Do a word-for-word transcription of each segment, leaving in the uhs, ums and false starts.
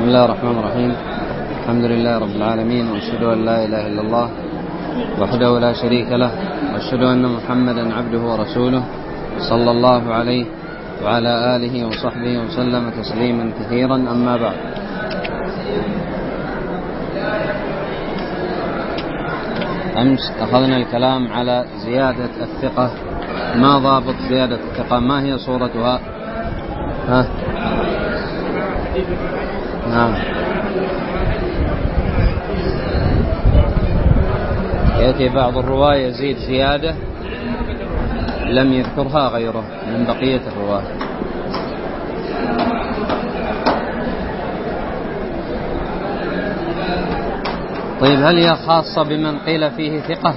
الله الرحمن الرحيم. الحمد لله رب العالمين، وأشهد أن لا إله إلا الله وحده لا شريك له، وأشهد أن محمدا عبده ورسوله صلى الله عليه وعلى آله وصحبه وسلم تسليما كثيرا. أما بعد، أمس أخذنا الكلام على زيادة الثقة. ما ضابط زيادة الثقة؟ ما هي صورتها؟ ها؟ نعم، يأتي بعض الرواة يزيد زيادة لم يذكرها غيره من بقية الرواة. طيب، هل هي خاصة بمن قيل فيه ثقة؟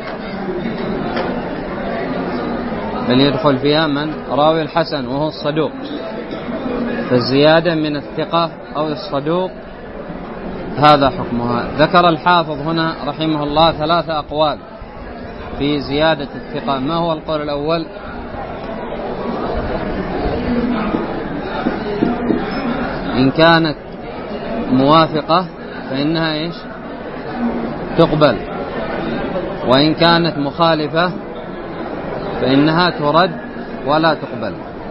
بل يدخل فيها من راوي الحسن وهو الصدوق، فالزيادة من الثقة أو الصدوق هذا حكمها. ذكر الحافظ هنا رحمه الله ثلاثة أقوال في زيادة الثقة. ما هو القول الأول؟ إن كانت موافقة فإنها إيش؟ تقبل، وإن كانت مخالفة فإنها ترد ولا تقبل.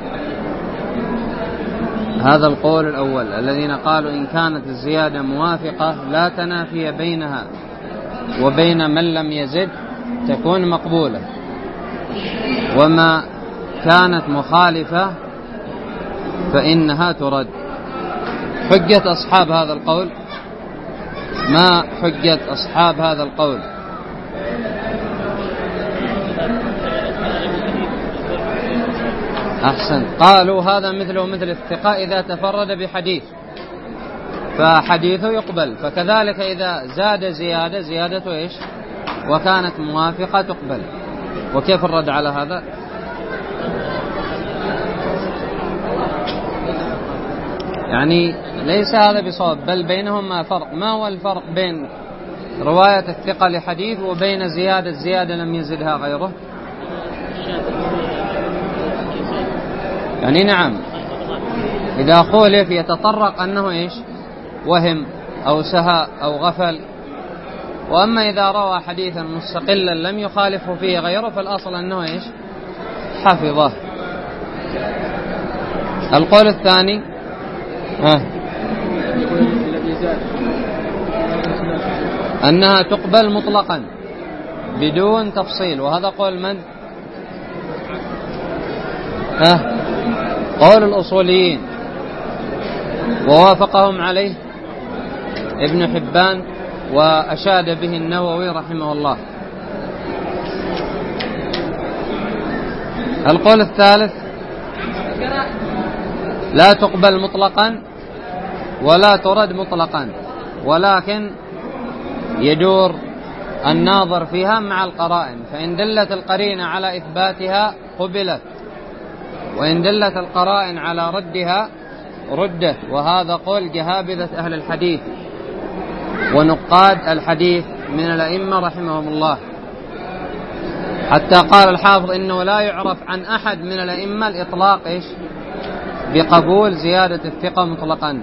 هذا القول الأول، الذين قالوا إن كانت الزيادة موافقة لا تنافي بينها وبين من لم يزد تكون مقبولة، وما كانت مخالفة فإنها ترد. حجة أصحاب هذا القول؟ ما حجة أصحاب هذا القول؟ أحسن، قالوا هذا مثله مثل الثقة إذا تفرد بحديث فحديثه يقبل، فكذلك إذا زاد زيادة زيادته إيش؟ وكانت موافقة تقبل. وكيف الرد على هذا؟ يعني ليس هذا بصواب، بل بينهما فرق. ما هو الفرق بين رواية الثقة لحديث وبين زيادة زيادة لم يزدها غيره؟ يعني نعم، إذا خولف يتطرق أنه إيش؟ وهم أو سهى أو غفل. وأما إذا روى حديثا مستقلا لم يخالفه فيه غيره فالأصل أنه إيش؟ حفظه. القول الثاني ها أنها تقبل مطلقا بدون تفصيل، وهذا قول من؟ ها؟ قول الأصوليين، ووافقهم عليه ابن حبان وأشاد به النووي رحمه الله. القول الثالث لا تقبل مطلقا ولا ترد مطلقا، ولكن يدور الناظر فيها مع القرائن، فإن دلت القرينة على إثباتها قبلت، وإن دلت القرائن على ردها ردت. وهذا قول جهابذة أهل الحديث ونقاد الحديث من الأئمة رحمهم الله، حتى قال الحافظ إنه لا يعرف عن أحد من الأئمة الإطلاق إيش؟ بقبول زيادة الثقة مطلقا.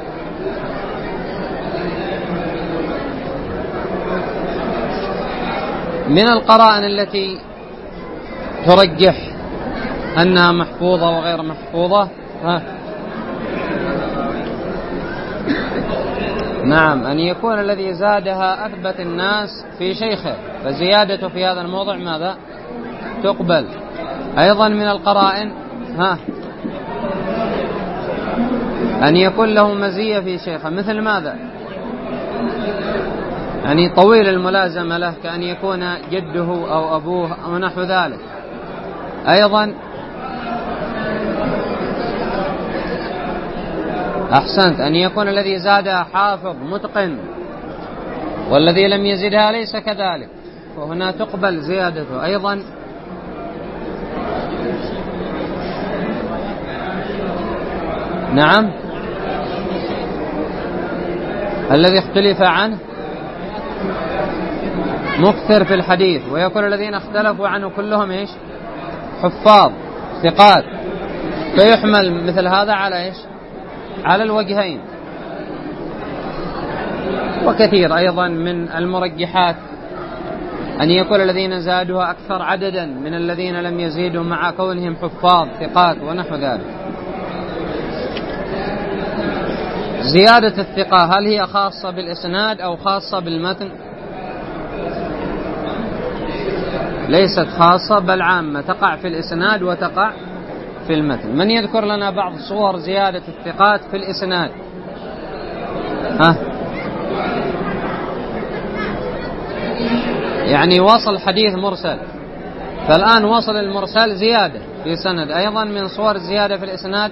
من القرائن التي ترجح أنها محفوظة وغير محفوظة، ها؟ نعم، أن يكون الذي زادها أثبت الناس في شيخه، فزيادته في هذا الموضع ماذا؟ تقبل. أيضا من القرائن ها أن يكون له مزية في شيخه، مثل ماذا؟ يعني طويل الملازمة له، كأن يكون جده أو أبوه أو نحو ذلك. أيضا أحسنت، أن يكون الذي زادها حافظ متقن والذي لم يزدها ليس كذلك، وهنا تقبل زيادته. أيضا نعم، الذي اختلف عنه مكثر في الحديث، ويكون الذين اختلفوا عنه كلهم إيش؟ حفاظ ثقات، فيحمل مثل هذا على إيش؟ على الوجهين. وكثير أيضا من المرجحات أن يكون الذين زادوها أكثر عددا من الذين لم يزيدوا مع كونهم حفاظ ثقات ونحو ذلك. زيادة الثقة هل هي خاصة بالإسناد أو خاصة بالمتن؟ ليست خاصة بل عامة، تقع في الإسناد وتقع في المتن. من يذكر لنا بعض صور زيادة الثقات في الإسناد؟ ها؟ يعني وصل حديث مرسل، فالآن وصل المرسل زيادة في سند. أيضا من صور الزيادة في الإسناد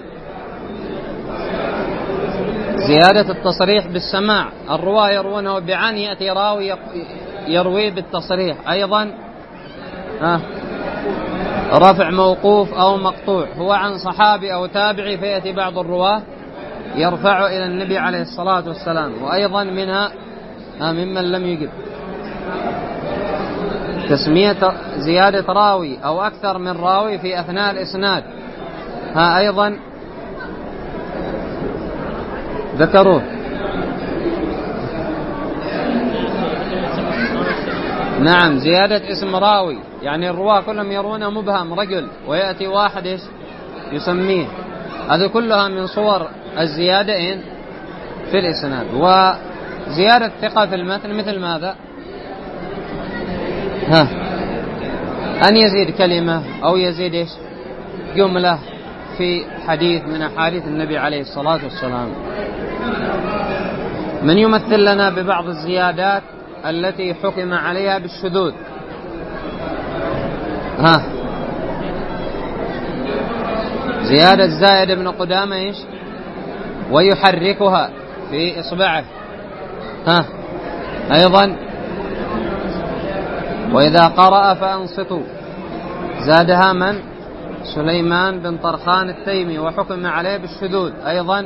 زيادة التصريح بالسماع، الرواة يروونه بعن يأتي راوي يروي بالتصريح. أيضا ها رفع موقوف أو مقطوع، هو عن صحابي أو تابعي فيأتي بعض الرواة يرفع إلى النبي عليه الصلاة والسلام. وأيضا منها ممن لم يجب تسمية زيادة راوي أو أكثر من راوي في أثناء الإسناد، ها أيضا ذكروه. نعم، زيادة اسم راوي، يعني الرواة كلهم يرونه مبهم رجل ويأتي واحد يسميه. هذه كلها من صور الزيادة في الإسناد. وزيادة ثقة في المتن مثل ماذا؟ ها أن يزيد كلمة أو يزيد إيش جملة في حديث من أحاديث النبي عليه الصلاة والسلام. من يمثل لنا ببعض الزيادات التي حكم عليها بالشذوذ؟ ها زيادة زائد بن قدامة إيش ويحركها في إصبعه. ها أيضا وإذا قرأ فأنصتوا، زادها من؟ سليمان بن طرخان التيمي وحكم عليه بالشذوذ. أيضا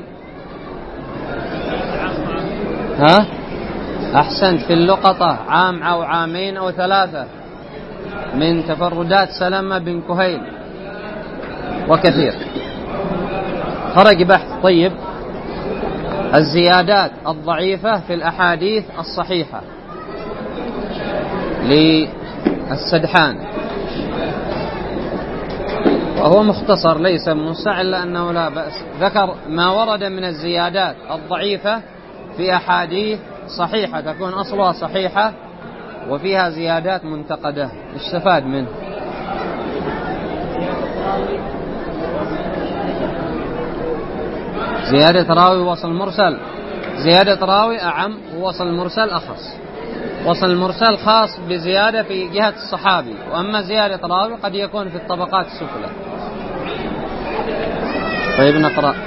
ها أحسنت في اللقطة عام أو عامين أو ثلاثة من تفردات سلمة بن كهيل وكثير. خرج بحث طيب الزيادات الضعيفة في الأحاديث الصحيحة للسدحان، وهو مختصر ليس موسع إلا أنه لا بأس. ذكر ما ورد من الزيادات الضعيفة في أحاديث صحيحة تكون أصلها صحيحة وفيها زيادات منتقدة، استفاد منه. زيادة راوي وصل مرسل، زيادة راوي أعم ووصل مرسل أخص. وصل المرسل خاص بزيادة في جهة الصحابي، وأما زيادة راوي قد يكون في الطبقات السفلى. طيب نقرأ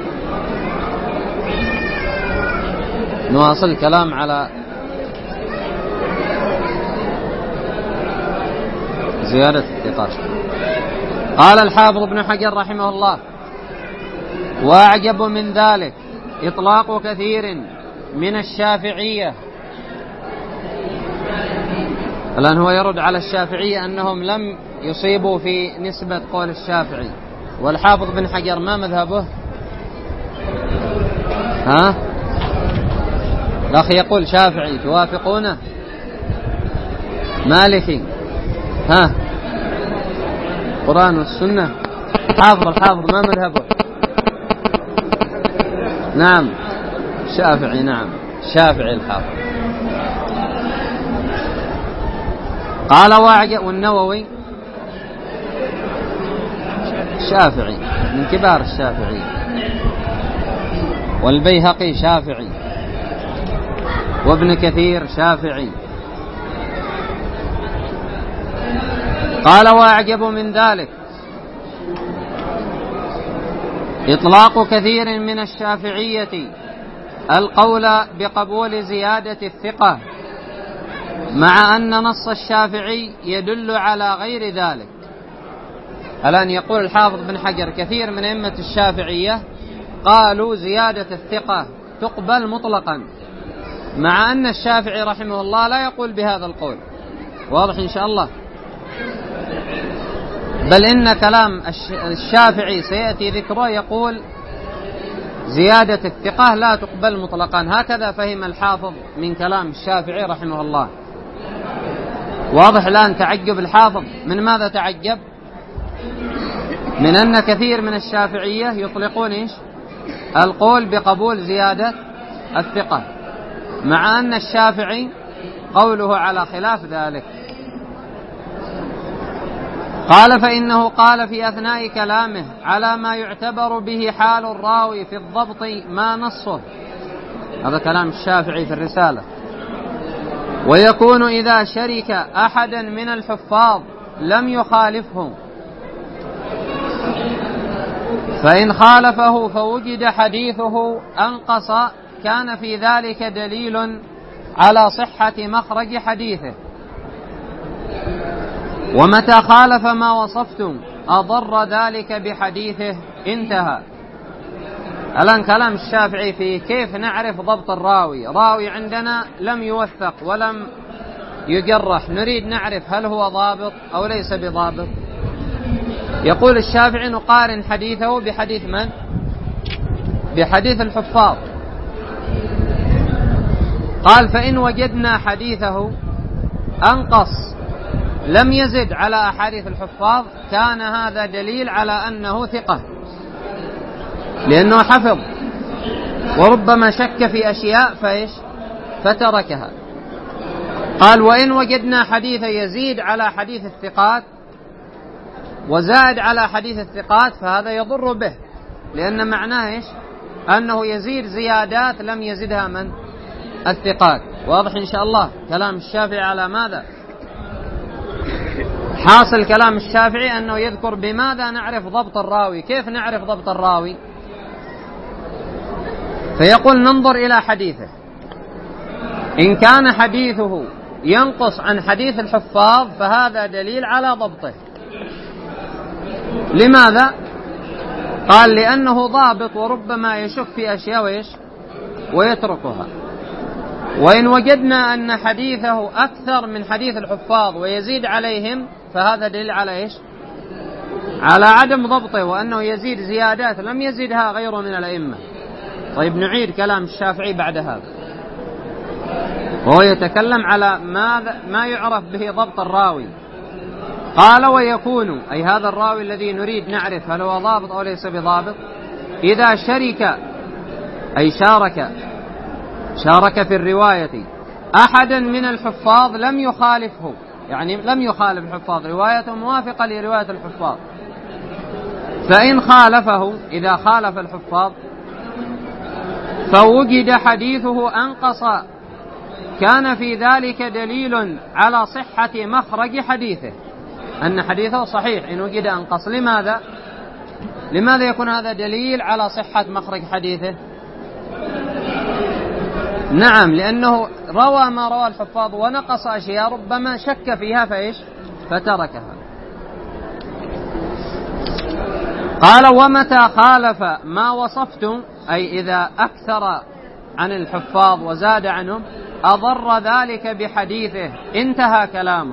نواصل الكلام على زيادة الثقات. قال الحافظ ابن حجر رحمه الله: وأعجب من ذلك إطلاق كثير من الشافعية. الآن هو يرد على الشافعية أنهم لم يصيبوا في نسبة قول الشافعي. والحافظ بن حجر ما مذهبه؟ ها الأخ يقول شافعي، توافقونه؟ مالكي؟ ها قرآن والسنة؟ حافظ الحافظ ما مذهبه؟ نعم شافعي. نعم شافعي الحافظ. قال واعجب. والنووي شافعي من كبار الشافعي، والبيهقي شافعي، وابن كثير شافعي. قال واعجب من ذلك إطلاق كثير من الشافعية القول بقبول زيادة الثقة، مع أن نص الشافعي يدل على غير ذلك. الآن يقول الحافظ بن حجر كثير من أئمة الشافعية قالوا زيادة الثقة تقبل مطلقا، مع أن الشافعي رحمه الله لا يقول بهذا القول. واضح إن شاء الله؟ بل إن كلام الشافعي سيأتي ذكره، يقول زيادة الثقة لا تقبل مطلقا. هكذا فهم الحافظ من كلام الشافعي رحمه الله. واضح الآن تعجب الحافظ. من ماذا تعجب؟ من أن كثير من الشافعية يطلقون إيش؟ القول بقبول زيادة الثقة، مع أن الشافعي قوله على خلاف ذلك. قال فإنه قال في أثناء كلامه على ما يعتبر به حال الراوي في الضبط ما نصه، هذا كلام الشافعي في الرسالة، ويكون إذا شرك أحدا من الحفاظ لم يخالفه، فإن خالفه فوجد حديثه أنقص كان في ذلك دليل على صحة مخرج حديثه، ومتى خالف ما وصفتم أضر ذلك بحديثه. انتهى. الآن كلام الشافعي في كيف نعرف ضبط الراوي. راوي عندنا لم يوثق ولم يجرح، نريد نعرف هل هو ضابط أو ليس بضابط. يقول الشافعي نقارن حديثه بحديث من؟ بحديث الحفاظ. قال فإن وجدنا حديثه أنقص لم يزد على أحاديث الحفاظ كان هذا دليل على أنه ثقة، لأنه حفظ، وربما شك في أشياء فإيش فتركها. قال وإن وجدنا حديث يزيد على حديث الثقات وزاد على حديث الثقات فهذا يضر به، لأن معناه إيش؟ أنه يزيد زيادات لم يزدها من؟ الثقات. واضح إن شاء الله كلام الشافعي على ماذا؟ حاصل كلام الشافعي أنه يذكر بماذا نعرف ضبط الراوي. كيف نعرف ضبط الراوي؟ فيقول ننظر إلى حديثه، إن كان حديثه ينقص عن حديث الحفاظ فهذا دليل على ضبطه. لماذا؟ قال لأنه ضابط وربما يشك في أشياء ويش ويتركها. وإن وجدنا أن حديثه أكثر من حديث الحفاظ ويزيد عليهم فهذا دليل على إيش؟ على عدم ضبطه، وأنه يزيد زيادات لم يزيدها غيره من الأئمة. طيب نعيد كلام الشافعي بعد هذا، وهو يتكلم على ماذا ما يعرف به ضبط الراوي. قال ويكون أي هذا الراوي الذي نريد نعرف هل هو ضابط أو ليس بضابط إذا شرك أي شارك شارك في الرواية أحدا من الحفاظ لم يخالفه، يعني لم يخالف الحفاظ، روايته موافقة لرواية الحفاظ. فإن خالفه إذا خالف الحفاظ فوجد حديثه أنقص كان في ذلك دليل على صحة مخرج حديثه، أن حديثه صحيح إن وجد أنقص. لماذا؟ لماذا يكون هذا دليل على صحة مخرج حديثه؟ نعم، لأنه روى ما روى الحفاظ ونقص أشياء ربما شك فيها فإيش فتركها. قال ومتى خالف ما وصفتم أي إذا أكثر عن الحفاظ وزاد عنهم أضر ذلك بحديثه. انتهى كلامه.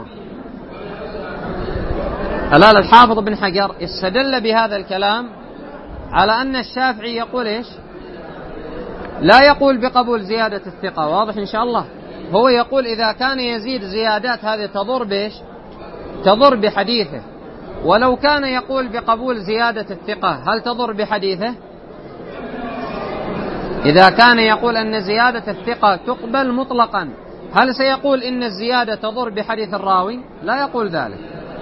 الآن الحافظ بن حجر استدل بهذا الكلام على أن الشافعي يقول إيش؟ لا يقول بقبول زيادة الثقة. واضح إن شاء الله. هو يقول إذا كان يزيد زيادات هذه تضر بإيش؟ تضر بحديثه. ولو كان يقول بقبول زيادة الثقة هل تضر بحديثه؟ إذا كان يقول أن زيادة الثقة تقبل مطلقا هل سيقول إن الزيادة تضر بحديث الراوي؟ لا يقول ذلك.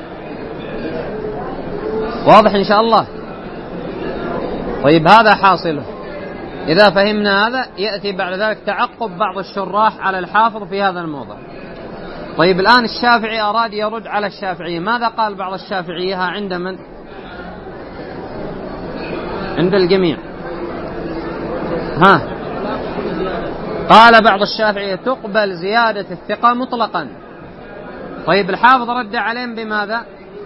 واضح إن شاء الله. طيب هذا حاصله. إذا فهمنا هذا يأتي بعد ذلك تعقب بعض الشراح على الحافظ في هذا الموضوع. طيب الآن الشافعي أراد يرد على الشافعية. ماذا قال بعض الشافعية؟ عند من؟ عند الجميع. ها قال بعض الشافعية تقبل زيادة الثقة مطلقا. طيب الحافظ رد عليهم بماذا؟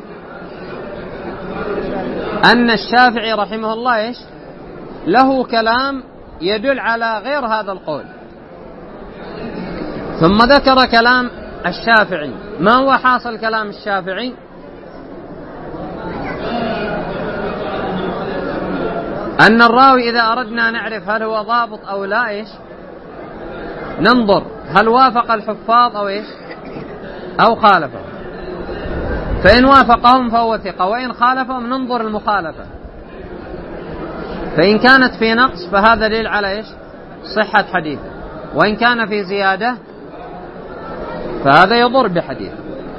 أن الشافعي رحمه الله إيش؟ له كلام يدل على غير هذا القول. ثم ذكر كلام الشافعي. ما هو حاصل كلام الشافعي؟ أن الراوي إذا أردنا نعرف هل هو ضابط أو لا إيش ننظر هل وافق الحفاظ أو إيش أو خالفهم، فإن وافقهم فهو ثقة، وإن خالفهم ننظر المخالفة، فإن كانت في نقص فهذا دليل على إيش صحة حديثه، وإن كان في زيادة فهذا يضر بحديثه.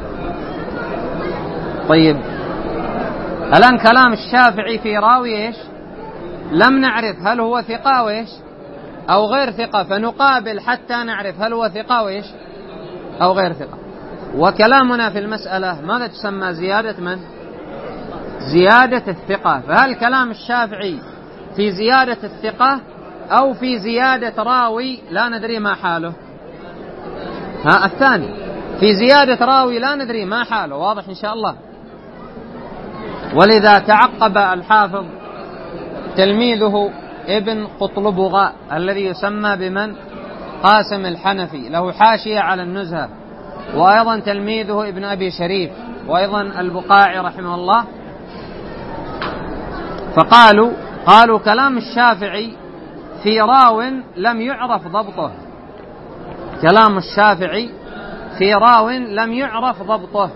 طيب الآن كلام الشافعي في راوي إيش لم نعرف هل هو ثقة أو إيش أو غير ثقة، فنقابل حتى نعرف هل هو ثقة وإيش أو غير ثقة. وكلامنا في المسألة ماذا تسمى زيادة من؟ زيادة الثقة. فهل كلام الشافعي في زيادة الثقة أو في زيادة راوي لا ندري ما حاله؟ ها الثاني في زيادة راوي لا ندري ما حاله، واضح إن شاء الله. ولذا تعقب الحافظ تلميذه ابن قطلبغاء الذي يسمى بمن قاسم الحنفي، له حاشية على النزهة، وأيضا تلميذه ابن أبي شريف، وأيضا البقاعي رحمه الله. فقالوا قالوا كلام الشافعي في راو لم يعرف ضبطه، كلام الشافعي في راو لم يعرف ضبطه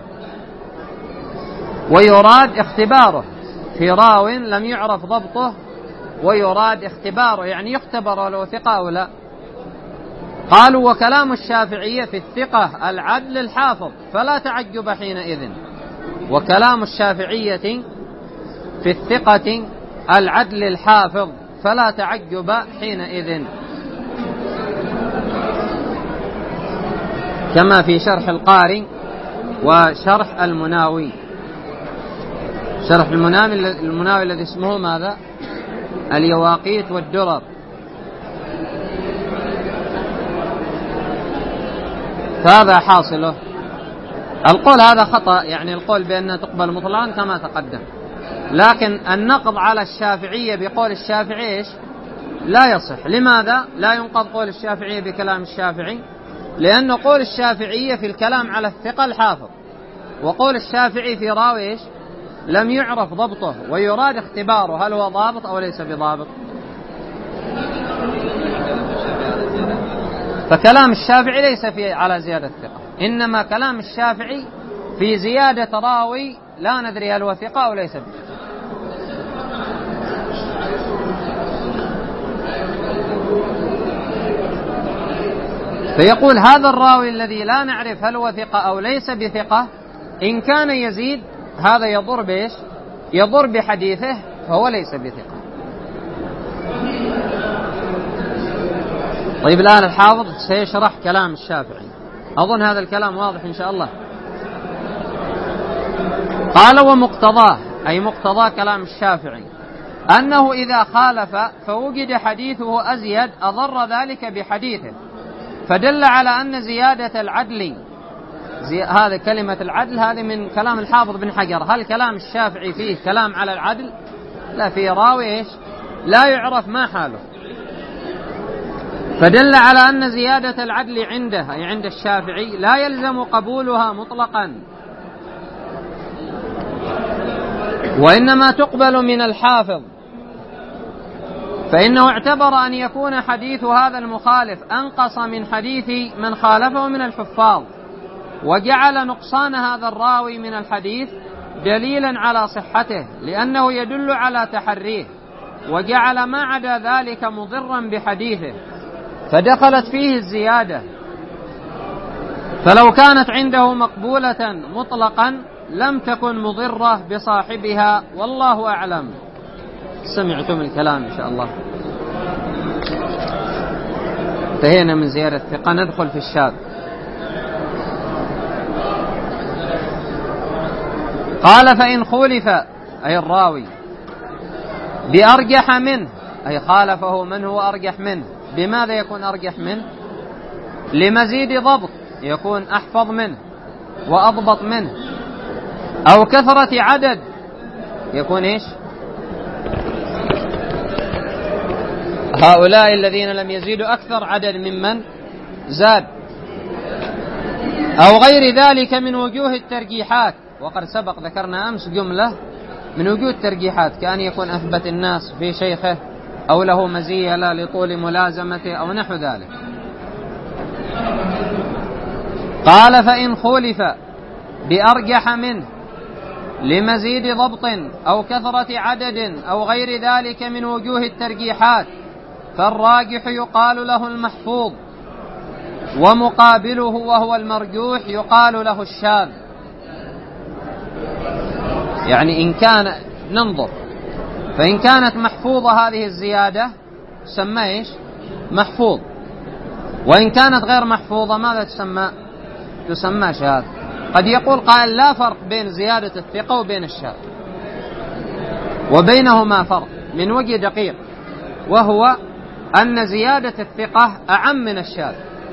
ويراد اختباره، في راو لم يعرف ضبطه ويراد اختباره، يعني يختبر لو ثقة أو لا. قالوا وكلام الشافعية في الثقة العدل الحافظ فلا تعجب حينئذ، وكلام الشافعية في الثقة العدل الحافظ فلا تعجب حينئذ، كما في شرح القاري وشرح المناوي. شرح المناوي, المناوي الذي اسمه ماذا؟ اليواقيت والدرر. فهذا حاصله. القول هذا خطأ، يعني القول بأنها تقبل مطلقا كما تقدم، لكن النقض على الشافعية بقول الشافعي إيش لا يصح. لماذا لا ينقض قول الشافعية بكلام الشافعي؟ لأن قول الشافعية في الكلام على الثقة الحافظ، وقول الشافعي في راوي إيش لم يعرف ضبطه ويراد اختباره هل هو ضابط أو ليس بضابط. فكلام الشافعي ليس في على زيادة الثقة، إنما كلام الشافعي في زيادة راوي لا ندري هل هو ثقة أو ليس بثقة. فيقول هذا الراوي الذي لا نعرف هل هو ثقة أو ليس بثقة إن كان يزيد هذا يضر بإيش؟ يضر بحديثه، فهو ليس بثقة. طيب الآن الحافظ سيشرح كلام الشافعي، أظن هذا الكلام واضح إن شاء الله. قال ومقتضاه، أي مقتضى كلام الشافعي، أنه إذا خالف فوجد حديثه أزيد أضر ذلك بحديثه، فدل على أن زيادة العدل، زي هذا كلمة العدل هذه من كلام الحافظ بن حجر. هل كلام الشافعي فيه كلام على العدل؟ لا، فيه راوي إيش لا يعرف ما حاله، فدل على أن زيادة العدل عنده أي عند الشافعي لا يلزم قبولها مطلقا، وإنما تقبل من الحافظ، فإنه اعتبر أن يكون حديث هذا المخالف أنقص من حديث من خالفه من الحفاظ، وجعل نقصان هذا الراوي من الحديث دليلا على صحته لأنه يدل على تحريه، وجعل ما عدا ذلك مضرا بحديثه، فدخلت فيه الزيادة. فلو كانت عنده مقبولة مطلقا لم تكن مضرة بصاحبها، والله أعلم. سمعتم الكلام إن شاء الله. انتهينا من زيادة الثقة، ندخل في الشاذ. قال فإن خولف أي الراوي بأرجح منه، أي خالفه من هو أرجح منه، بماذا يكون أرجح منه؟ لمزيد ضبط، يكون أحفظ منه وأضبط منه، أو كثرة عدد، يكون إيش هؤلاء الذين لم يزيدوا أكثر عدد ممن زاد، أو غير ذلك من وجوه الترجيحات. وقد سبق ذكرنا أمس جملة من وجود ترجيحات، كأن يكون أثبت الناس في شيخه أو له مزية لا لطول ملازمته أو نحو ذلك. قال فإن خولف بأرجح منه لمزيد ضبط أو كثرة عدد أو غير ذلك من وجوه الترجيحات فالراجح يقال له المحفوظ، ومقابله وهو المرجوح يقال له الشاذ. يعني إن كان ننظر، فإن كانت محفوظة هذه الزيادة تسمى إيش؟ محفوظ. وإن كانت غير محفوظة ماذا تسمى؟ تسمى شاذ. قد يقول قائل لا فرق بين زيادة الثقة وبين الشاذ، وبينهما فرق من وجه دقيق، وهو أن زيادة الثقة أعم من الشاذ.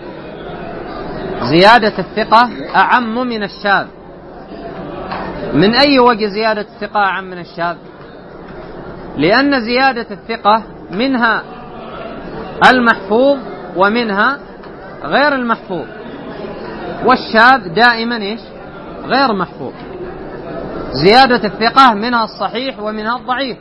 زيادة الثقة أعم من الشاذ. من أي وجه زيادة الثقة أعم من الشاذ؟ لأن زيادة الثقة منها المحفوظ ومنها غير المحفوظ، والشاذ دائما إيش؟ غير محفوظ. زيادة الثقة منها الصحيح ومنها الضعيف،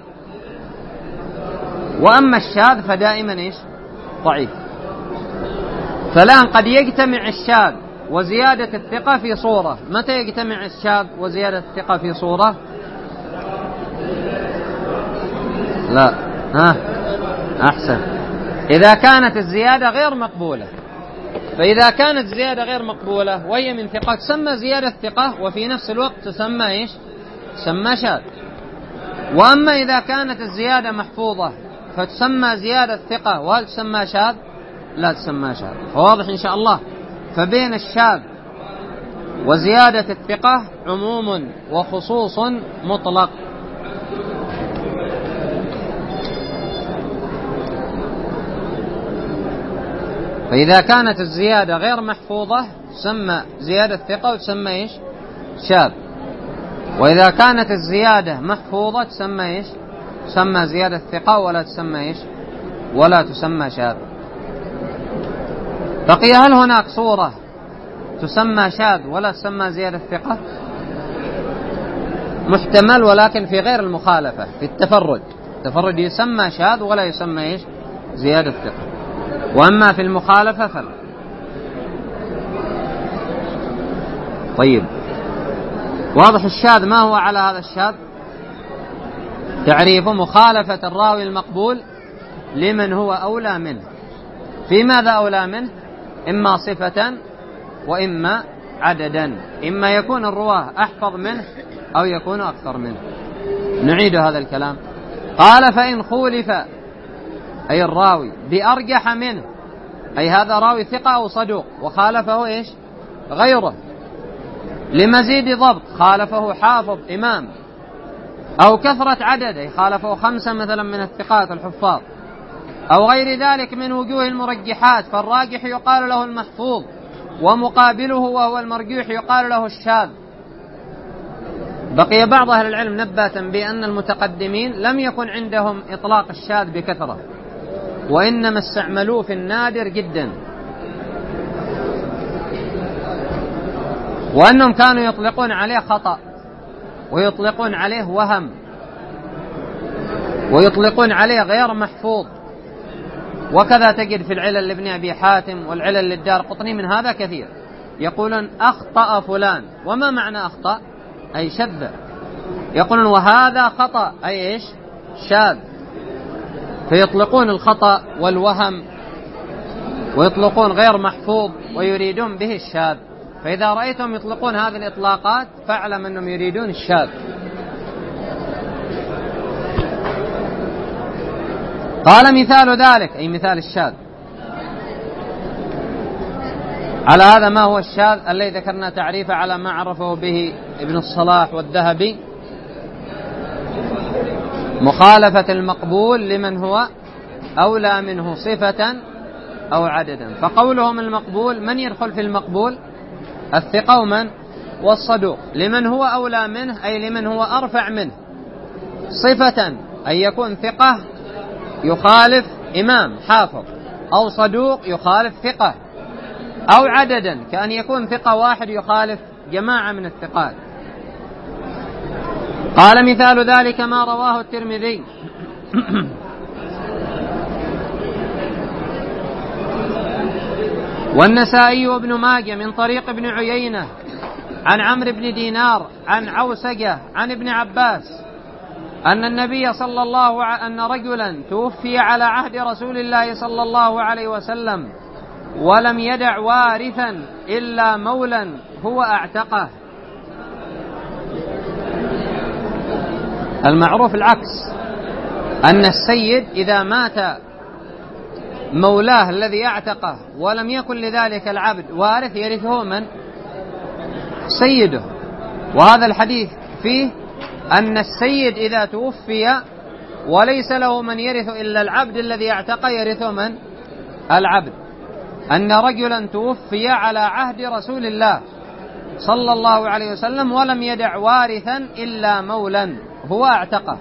وأما الشاذ فدائما إيش؟ ضعيف. فالآن قد يجتمع الشاذ وزيادة الثقة في صورة. متى يجتمع الشاذ وزيادة الثقة في صورة؟ لا ها أحسن، إذا كانت الزيادة غير مقبولة. فإذا كانت زيادة غير مقبولة وهي من ثقة تسمى زيادة ثقة، وفي نفس الوقت تسمى إيش؟ تسمى شاذ. وأما إذا كانت الزيادة محفوظة فتسمى زيادة ثقة، وهل تسمى شاذ؟ لا تسمى شاذ. فواضح إن شاء الله. فبين الشاذ وزيادة الثقة عموم وخصوص مطلق. فإذا كانت الزيادة غير محفوظة تسمى زيادة ثقة وتسمى إيش؟ شاذ. وإذا كانت الزيادة محفوظة تسمى إيش؟ تسمى زيادة ثقة ولا تسمى إيش؟ ولا تسمى شاذ. بقي هل هناك صورة تسمى شاذ ولا تسمى زيادة ثقة؟ محتمل، ولكن في غير المخالفة، في التفرد. التفرد يسمى شاذ ولا يسمى إيش؟ زيادة ثقة. وأما في المخالفة فلا. طيب، واضح الشاذ ما هو على هذا الشاذ؟ تعريف مخالفة الراوي المقبول لمن هو أولى منه. في ماذا أولى منه؟ إما صفة وإما عددا. إما يكون الرواه أحفظ منه أو يكون أكثر منه. نعيد هذا الكلام. قال فإن خولف أي الراوي بأرجح منه، أي هذا راوي ثقة أو صدوق وخالفه إيش؟ غيره. لمزيد ضبط خالفه حافظ إمام، أو كثرة عدد أي خالفه خمسة مثلا من الثقات الحفاظ، أو غير ذلك من وجوه المرجحات فالراجح يقال له المحفوظ، ومقابله وهو المرجوح يقال له الشاذ. بقي بعض أهل العلم نباتا بأن المتقدمين لم يكن عندهم إطلاق الشاذ بكثرة، وإنما استعملوه في النادر جدا، وأنهم كانوا يطلقون عليه خطأ، ويطلقون عليه وهم، ويطلقون عليه غير محفوظ. وكذا تجد في العلل لابن أبي حاتم والعلل للدار قطني من هذا كثير، يقولون أخطأ فلان. وما معنى أخطأ؟ أي شذ. يقولون وهذا خطأ أي إيش؟ شاذ. فيطلقون الخطأ والوهم، ويطلقون غير محفوظ، ويريدون به الشاذ. فإذا رأيتهم يطلقون هذه الإطلاقات فاعلم أنهم يريدون الشاذ. قال مثال ذلك أي مثال الشاذ. على هذا ما هو الشاذ الذي ذكرنا تعريفه على ما عرفه به ابن الصلاح والذهبي؟ مخالفة المقبول لمن هو أولى منه صفة أو عددا. فقولهم المقبول، من يدخل في المقبول؟ الثقة ومن؟ والصدوق. لمن هو أولى منه أي لمن هو أرفع منه. صفة أي يكون ثقة يخالف إمام حافظ، أو صدوق يخالف ثقة، أو عددا كأن يكون ثقة واحد يخالف جماعة من الثقات. قال مثال ذلك ما رواه الترمذي والنسائي وابن ماجه من طريق ابن عيينة عن عمرو بن دينار عن عوسجة عن ابن عباس أن النبي صلى الله ع... أن رجلا توفي على عهد رسول الله صلى الله عليه وسلم ولم يدع وارثا إلا مولا هو اعتقه. المعروف العكس، أن السيد إذا مات مولاه الذي اعتقه ولم يكن لذلك العبد وارث يرثه من؟ سيده. وهذا الحديث فيه أن السيد إذا توفي وليس له من يرث إلا العبد الذي اعتق يرثه من؟ العبد. أن رجلا توفي على عهد رسول الله صلى الله عليه وسلم ولم يدع وارثا إلا مولا هو اعتقه.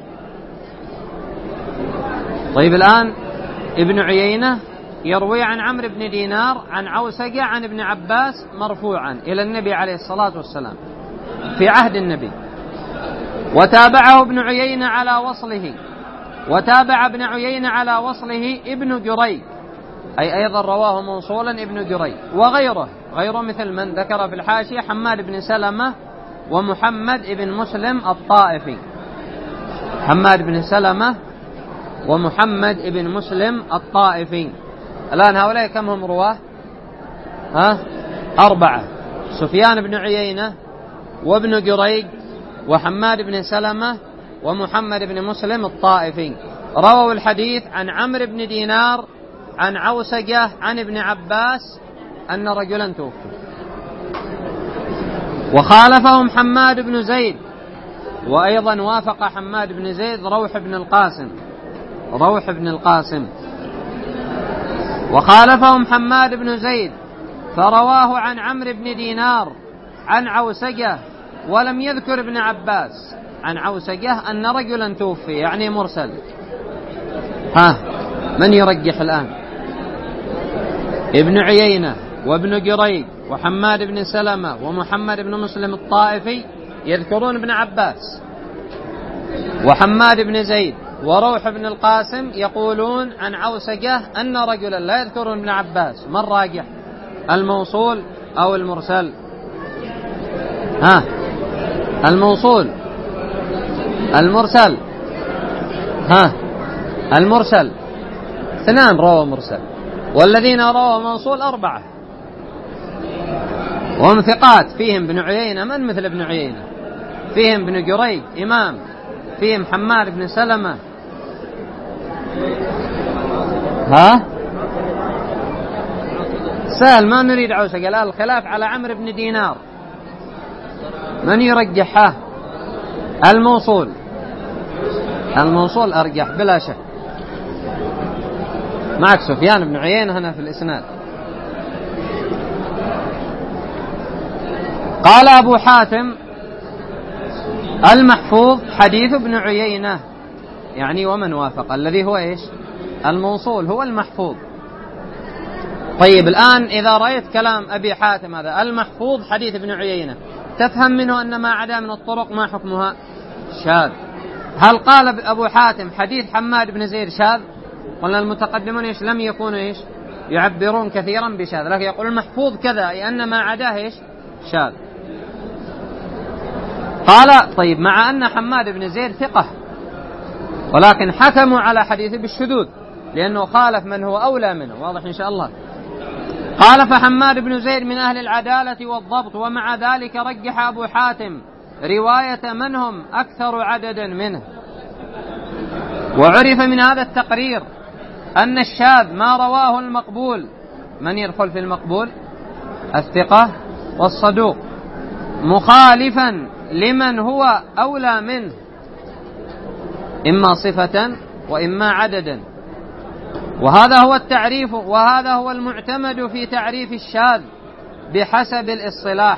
طيب الآن ابن عيينة يروي عن عمرو بن دينار عن عوسجة عن ابن عباس مرفوعا إلى النبي عليه الصلاة والسلام في عهد النبي، وتابعه ابن عيينة على وصله، وتابع ابن عيينة على وصله ابن جريج، أي أيضا رواه موصولا ابن جريج وغيره، غيره مثل من ذكر في الحاشية حماد بن سلمة ومحمد بن مسلم الطائفي. حماد بن سلمة ومحمد بن مسلم الطائفي. الآن هؤلاء كم هم رواه؟ ها؟ أربعة: سفيان بن عيينة وابن جريج وحماد بن سلمة ومحمد بن مسلم الطائفي، رووا الحديث عن عمرو بن دينار عن عوسجة عن ابن عباس أن رجلا توفي. وخالفهم حماد بن زيد، وأيضا وافق حماد بن زيد روح بن القاسم روح بن القاسم وخالفهم حماد بن زيد فرواه عن عمرو بن دينار عن عوسجة ولم يذكر ابن عباس عن عوسجة أن رجلا توفي، يعني مرسل. ها، من يرجح الآن؟ ابن عيينة وابن جريج وحماد بن سلمة ومحمد بن مسلم الطائفي يذكرون ابن عباس، وحماد بن زيد وروح بن القاسم يقولون عن عوسجة أن رجلا لا يذكرون ابن عباس. من راجح، الموصول أو المرسل؟ ها، الموصول، المرسل؟ ها، المرسل. اثنان رووا مرسل، والذين رووا موصول أربعة، وهم ثقات. فيهم ابن عيينة، من مثل ابن عيينة؟ فيهم ابن جريج إمام، فيهم حماد بن سلمة. ها، سهل، ما نريد عوسة. قال الخلاف على عمرو بن دينار، من يرجحها؟ الموصول، الموصول أرجح بلا شك. معك سفيان بن عيينة هنا في الإسناد. قال أبو حاتم: المحفوظ حديث ابن عيينة، يعني ومن وافق، الذي هو إيش؟ الموصول هو المحفوظ. طيب الآن إذا رأيت كلام أبي حاتم هذا المحفوظ حديث ابن عيينة، تفهم منه أن ما عدا من الطرق ما حكمها؟ شاذ. هل قال أبو حاتم حديث حماد بن زيد شاذ؟ قلنا المتقدمون إيش؟ لم يكونوا إيش؟ يعبرون كثيرا بشاذ، لكن يقول المحفوظ كذا، أي أن ما عداه إيش؟ شاذ. قال: طيب، مع أن حماد بن زيد ثقة، ولكن حكموا على حديثه بالشذوذ لأنه خالف من هو أولى منه، واضح إن شاء الله. قال: فحماد بن زيد من أهل العدالة والضبط، ومع ذلك رجح أبو حاتم رواية من هم أكثر عددا منه. وعرف من هذا التقرير أن الشاذ ما رواه المقبول. من يدخل في المقبول؟ الثقة والصدوق، مخالفا لمن هو أولى منه، إما صفة وإما عددا. وهذا هو التعريف، وهذا هو المعتمد في تعريف الشاذ بحسب الاصطلاح.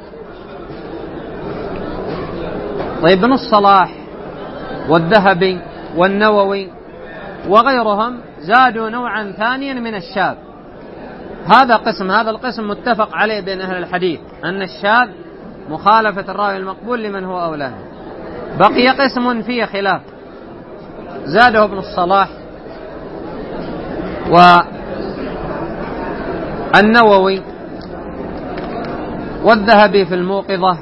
طيب، ابن الصلاح والذهبي والنووي وغيرهم زادوا نوعا ثانيا من الشاذ. هذا قسم هذا القسم متفق عليه بين أهل الحديث، أن الشاذ مخالفة الراوي المقبول لمن هو أولاه. بقي قسم فيه خلاف زاده ابن الصلاح والنووي والذهبي في الموقظة،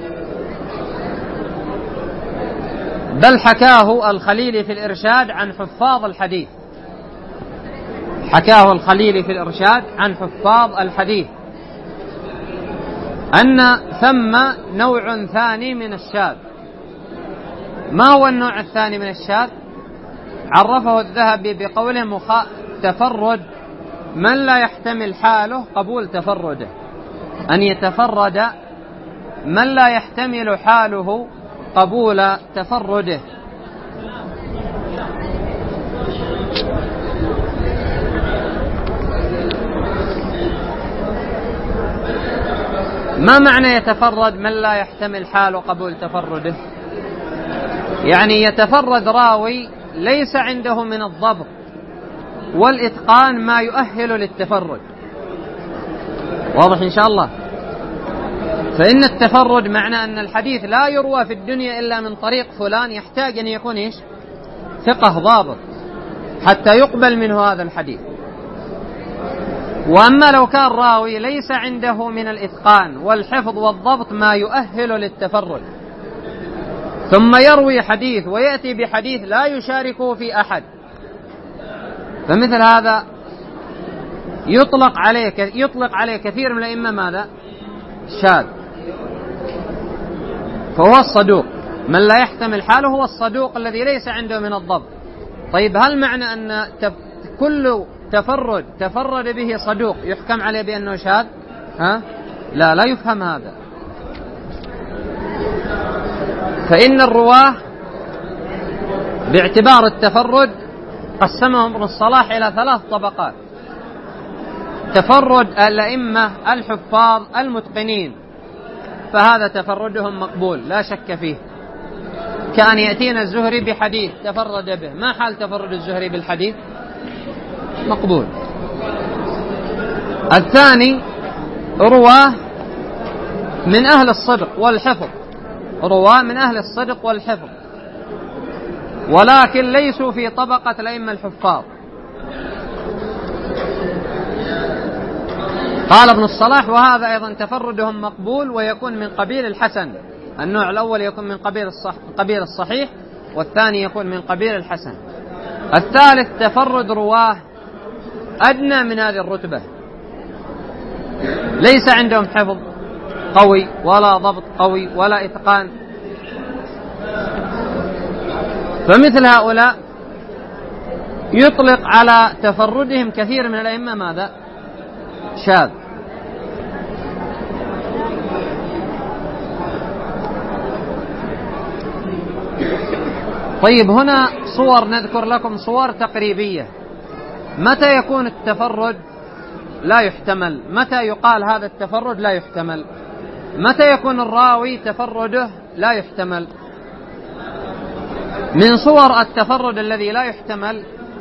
بل حكاه الخليلي في الإرشاد عن حفاظ الحديث، حكاه الخليلي في الإرشاد عن حفاظ الحديث أن ثم نوع ثاني من الشاذ. ما هو النوع الثاني من الشاذ؟ عرفه الذهبي بقوله مخا... تفرد من لا يحتمل حاله قبول تفرده، أن يتفرد من لا يحتمل حاله قبول تفرده. ما معنى يتفرد من لا يحتمل حاله قبول تفرده؟ يعني يتفرد راوي ليس عنده من الضبط والإتقان ما يؤهل للتفرد. واضح إن شاء الله؟ فإن التفرد معنى أن الحديث لا يروى في الدنيا إلا من طريق فلان، يحتاج أن يكون إيش؟ ثقة ضابط حتى يقبل منه هذا الحديث. وأما لو كان راوي ليس عنده من الإتقان والحفظ والضبط ما يؤهل للتفرد، ثم يروي حديث ويأتي بحديث لا يشاركه في أحد، فمثل هذا يطلق عليه يطلق عليه كثير من الأئمة ماذا؟ شاذ. فهو الصدوق من لا يحتمل حاله، هو الصدوق الذي ليس عنده من الضبط. طيب هل معنى أن كل تفرد تفرد به صدوق يحكم عليه بأنه شاذ؟ ها؟ لا لا يفهم هذا. فإن الرواه باعتبار التفرد قسمهم ابن الصلاح إلى ثلاث طبقات: تفرد الأئمة الحفاظ المتقنين، فهذا تفردهم مقبول لا شك فيه، كأن يأتينا الزهري بحديث تفرد به، ما حال تفرد الزهري بالحديث؟ مقبول. الثاني رواه من أهل الصدق والحفظ، رواه من أهل الصدق والحفظ ولكن ليسوا في طبقة الأئمة الحفاظ. قال ابن الصلاح وهذا أيضا تفردهم مقبول ويكون من قبيل الحسن. النوع الأول يكون من قبيل الصح قبيل الصحيح، والثاني يكون من قبيل الحسن. الثالث تفرد رواه أدنى من هذه الرتبة، ليس عندهم حفظ قوي ولا ضبط قوي ولا إتقان، فمثل هؤلاء يطلق على تفردهم كثير من الأئمة ماذا؟ شاذ. طيب هنا صور نذكر لكم صور تقريبية. متى يكون التفرد لا يحتمل؟ متى يقال هذا التفرد لا يحتمل؟ متى يكون الراوي تفرده لا يحتمل؟ من صور التفرد الذي لا يحتمل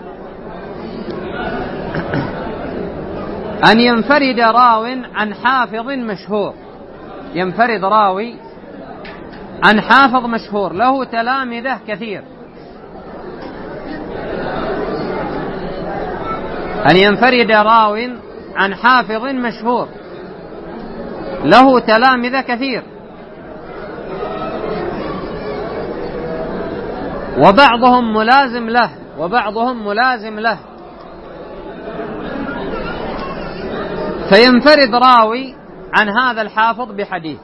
أن ينفرد راو عن حافظ مشهور، ينفرد راوي عن حافظ مشهور له تلامذة كثير، أن ينفرد راو عن حافظ مشهور له تلامذة كثير، وبعضهم ملازم له وبعضهم ملازم له، فينفرد راوي عن هذا الحافظ بحديث.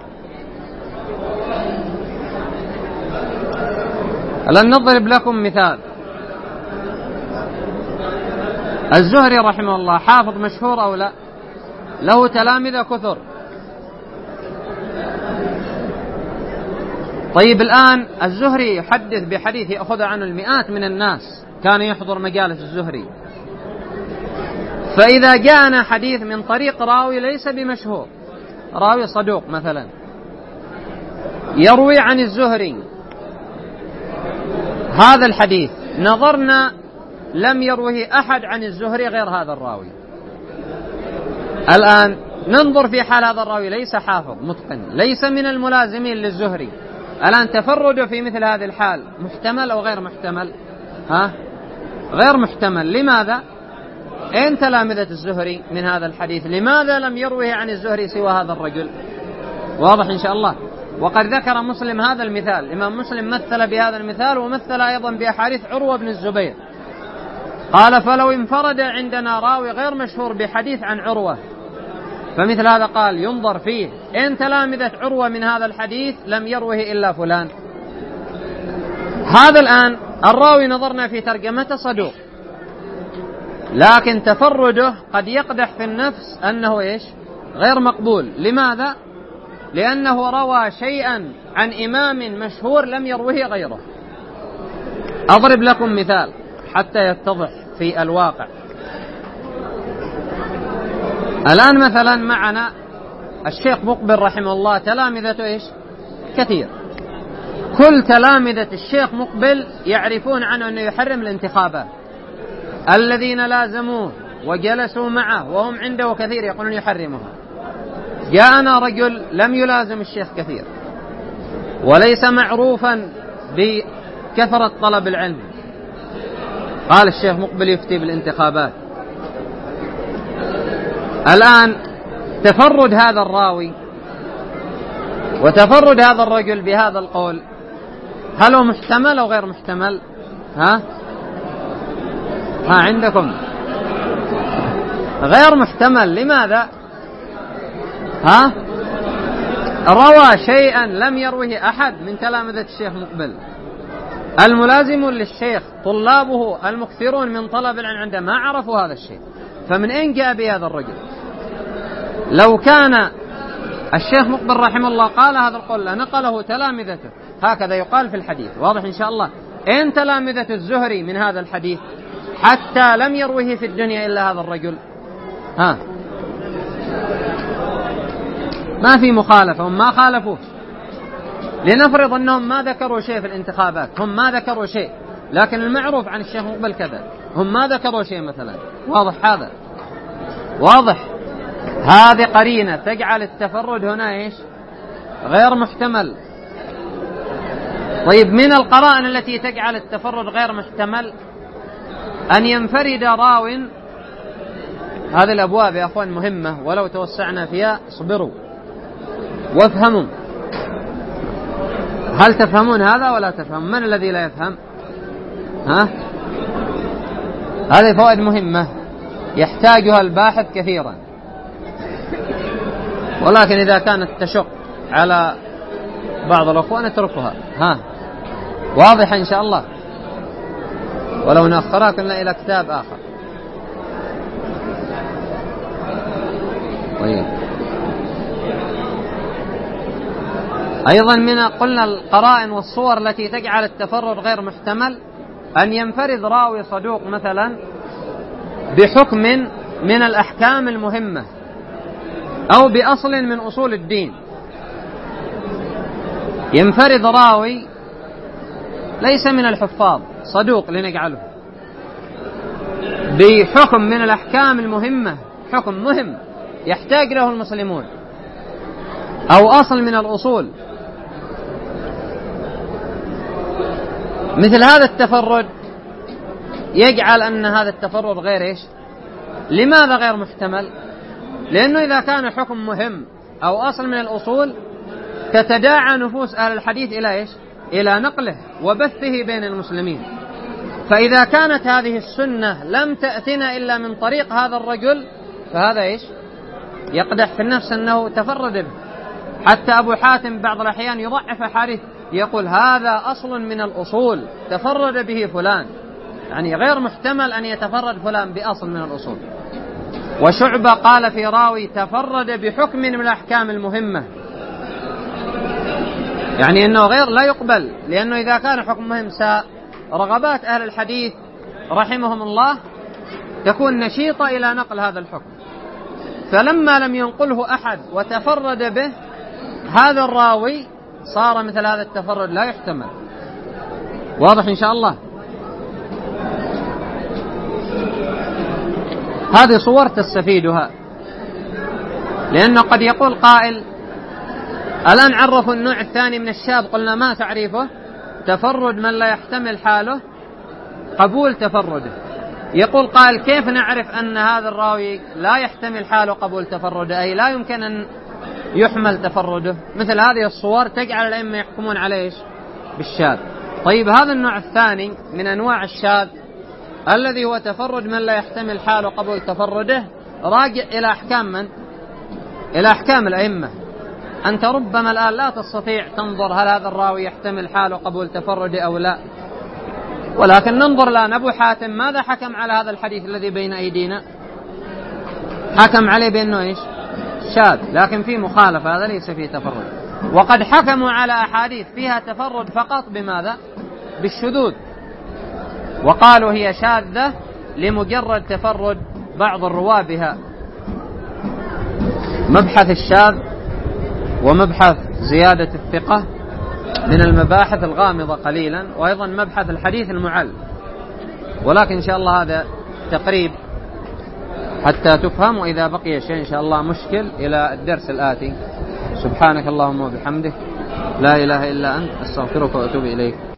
الآن نضرب لكم مثال. الزهري رحمه الله حافظ مشهور أو لا؟ له تلامذة كثر. طيب الآن الزهري يحدث بحديث يأخذ عنه المئات من الناس، كان يحضر مجالس الزهري، فإذا جاءنا حديث من طريق راوي ليس بمشهور، راوي صدوق مثلا يروي عن الزهري هذا الحديث، نظرنا لم يروه أحد عن الزهري غير هذا الراوي، الآن ننظر في حال هذا الراوي ليس حافظ متقن، ليس من الملازمين للزهري، الآن تفرده في مثل هذه الحال محتمل أو غير محتمل؟ ها؟ غير محتمل. لماذا؟ أين تلامذة الزهري من هذا الحديث؟ لماذا لم يروه عن الزهري سوى هذا الرجل؟ واضح إن شاء الله. وقد ذكر مسلم هذا المثال، الإمام مسلم مثل بهذا المثال ومثل أيضا بأحاديث عروة بن الزبير، قال فلو انفرد عندنا راوي غير مشهور بحديث عن عروة فمثل هذا قال ينظر فيه، إن تلامذة عروة من هذا الحديث لم يروه إلا فلان. هذا الآن الراوي نظرنا في ترجمته صدوق، لكن تفرده قد يقدح في النفس أنه إيش؟ غير مقبول. لماذا؟ لأنه روى شيئا عن إمام مشهور لم يروه غيره. أضرب لكم مثال حتى يتضح في الواقع. الآن مثلا معنا الشيخ مقبل رحمه الله تلامذته إيش؟ كثير. كل تلامذة الشيخ مقبل يعرفون عنه أنه يحرم الانتخابات. الذين لازموه وجلسوا معه وهم عنده كثير يقولون يحرمها. جاءنا رجل لم يلازم الشيخ كثير وليس معروفا بكثرة طلب العلم، قال الشيخ مقبل يفتي بالانتخابات. الآن تفرد هذا الراوي وتفرد هذا الرجل بهذا القول، هل هو محتمل أو غير محتمل؟ ها؟ ها عندكم غير محتمل. لماذا؟ ها؟ روى شيئا لم يروه أحد من تلامذة الشيخ مقبل. الملازم للشيخ طلابه المكثرون من طلب العلم عنده ما عرفوا هذا الشيء، فمن أين جاء بهذا الرجل؟ لو كان الشيخ مقبل رحمه الله قال هذا القول لنقله تلامذته، هكذا يقال في الحديث. واضح إن شاء الله. أين تلامذة الزهري من هذا الحديث حتى لم يروه في الدنيا إلا هذا الرجل؟ ها؟ ما في مخالفة، هم ما خالفوه. لنفرض أنهم ما ذكروا شيء في الانتخابات، هم ما ذكروا شيء، لكن المعروف عن الشيخ مقبل كذا، هم ما ذكروا شيء مثلا. واضح هذا؟ واضح. هذه قرينة تجعل التفرد هنا إيش؟ غير محتمل. طيب من القرائن التي تجعل التفرد غير محتمل أن ينفرد راو. هذه الأبواب يا أخوان مهمة، ولو توسعنا فيها اصبروا وافهموا. هل تفهمون هذا ولا تفهم؟ من الذي لا يفهم؟ ها؟ هذه فوائد مهمة يحتاجها الباحث كثيرا، ولكن إذا كانت تشق على بعض الأخوة نتركها. ها؟ واضح إن شاء الله. ولو نأخرها كنا إلى كتاب آخر. طيب. أيضا من قلنا القرائن والصور التي تجعل التفرد غير محتمل أن ينفرد راوي صدوق مثلا بحكم من الأحكام المهمة أو بأصل من أصول الدين. ينفرد راوي ليس من الحفاظ صدوق لنجعله بحكم من الأحكام المهمة، حكم مهم يحتاج له المسلمون أو أصل من الأصول. مثل هذا التفرد يجعل أن هذا التفرد غير إيش؟ لماذا غير محتمل؟ لأنه إذا كان حكم مهم أو أصل من الأصول تتداعى نفوس أهل الحديث إلى إيش؟ إلى نقله وبثه بين المسلمين. فإذا كانت هذه السنة لم تأتنا إلا من طريق هذا الرجل فهذا إيش؟ يقدح في النفس أنه تفرد به. حتى أبو حاتم بعض الأحيان يضعف حديث يقول هذا أصل من الأصول تفرد به فلان، يعني غير محتمل أن يتفرد فلان بأصل من الأصول. وشعبة قال في راوي تفرد بحكم من الأحكام المهمة، يعني أنه غير لا يقبل، لأنه إذا كان حكم مهم رغبات أهل الحديث رحمهم الله تكون نشيطة إلى نقل هذا الحكم. فلما لم ينقله أحد وتفرد به هذا الراوي صار مثل هذا التفرد لا يحتمل. واضح إن شاء الله. هذه صور تستفيدها، لأنه قد يقول قائل الآن عرفوا النوع الثاني من الشاذ، قلنا ما تعريفه؟ تفرد من لا يحتمل حاله قبول تفرده. يقول قال كيف نعرف أن هذا الراوي لا يحتمل حاله قبول تفرده، أي لا يمكن أن يحمل تفرده؟ مثل هذه الصور تجعل الأئمة يحكمون عليه بالشاذ. طيب هذا النوع الثاني من أنواع الشاذ الذي هو تفرد من لا يحتمل حاله قبول تفرده، راجع إلى أحكام من؟ إلى أحكام الأئمة. أنت ربما الآن لا تستطيع تنظر هل هذا الراوي يحتمل حاله قبول تفرده أو لا، ولكن ننظر الآن أبو حاتم ماذا حكم على هذا الحديث الذي بين أيدينا؟ حكم عليه بأنه إيش؟ شاذ، لكن في مخالفة، هذا ليس فيه تفرد. وقد حكموا على أحاديث فيها تفرد فقط بماذا؟ بالشذوذ، وقالوا هي شاذة لمجرد تفرد بعض الرواة بها. مبحث الشاذ ومبحث زيادة الثقة من المباحث الغامضة قليلا، وأيضا مبحث الحديث المعل، ولكن إن شاء الله هذا تقريب حتى تفهم، وإذا بقي شيء إن شاء الله مشكل إلى الدرس الآتي. سبحانك اللهم وبحمدك، لا إله إلا أنت، أستغفرك وأتوب إليك.